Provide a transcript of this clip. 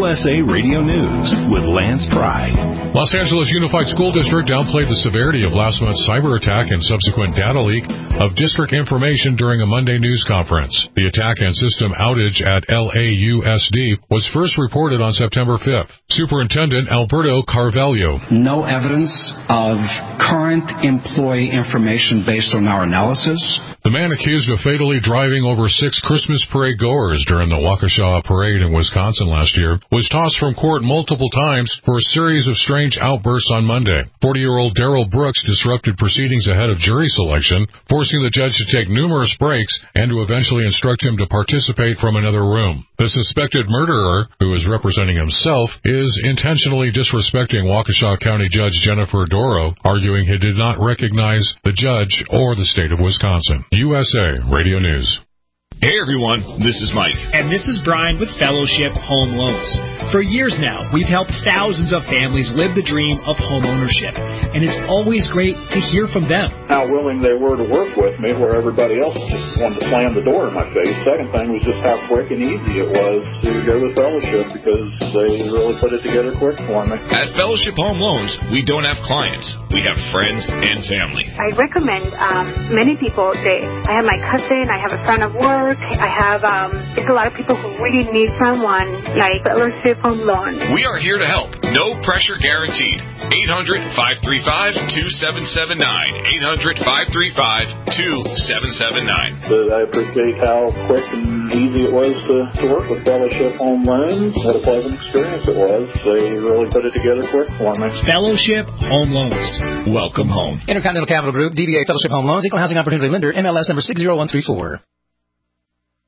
USA Radio News with Lance Pride. Los Angeles Unified School District downplayed the severity of last month's cyber attack and subsequent data leak of district information during a Monday news conference. The attack and system outage at LAUSD was first reported on September 5th. Superintendent Alberto Carvalho. No evidence of current employee information based on our analysis. The man accused of fatally driving over 6 Christmas parade goers during the Waukesha parade in Wisconsin last year was tossed from court multiple times for a series of strange outbursts on Monday. 40-year-old Darrell Brooks disrupted proceedings ahead of jury selection, forcing the judge to take numerous breaks and to eventually instruct him to participate from another room. The suspected murderer, who is representing himself, is intentionally disrespecting Waukesha County Judge Jennifer Doro, arguing he did not recognize the judge or the state of Wisconsin. USA Radio News. Hey everyone, this is Mike. And this is Brian with Fellowship Home Loans. For years now, we've helped thousands of families live the dream of home ownership. And it's always great to hear from them. How willing they were to work with me where everybody else just wanted to slam the door in my face. Second thing was just how quick and easy it was to go with Fellowship because they really put it together quick for me. At Fellowship Home Loans, we don't have clients. We have friends and family. I recommend many people. I have my cousin, I have a friend of work. I have there's a lot of people who really need someone like Fellowship Home Loans. We are here to help. No pressure guaranteed. 800-535-2779. 800-535-2779. But I appreciate how quick and easy it was to work with Fellowship Home Loans. What a pleasant experience it was. They really put it together quick for me. Fellowship Home Loans. Welcome home. Intercontinental Capital Group, DBA Fellowship Home Loans, Equal Housing Opportunity Lender, MLS number 60134.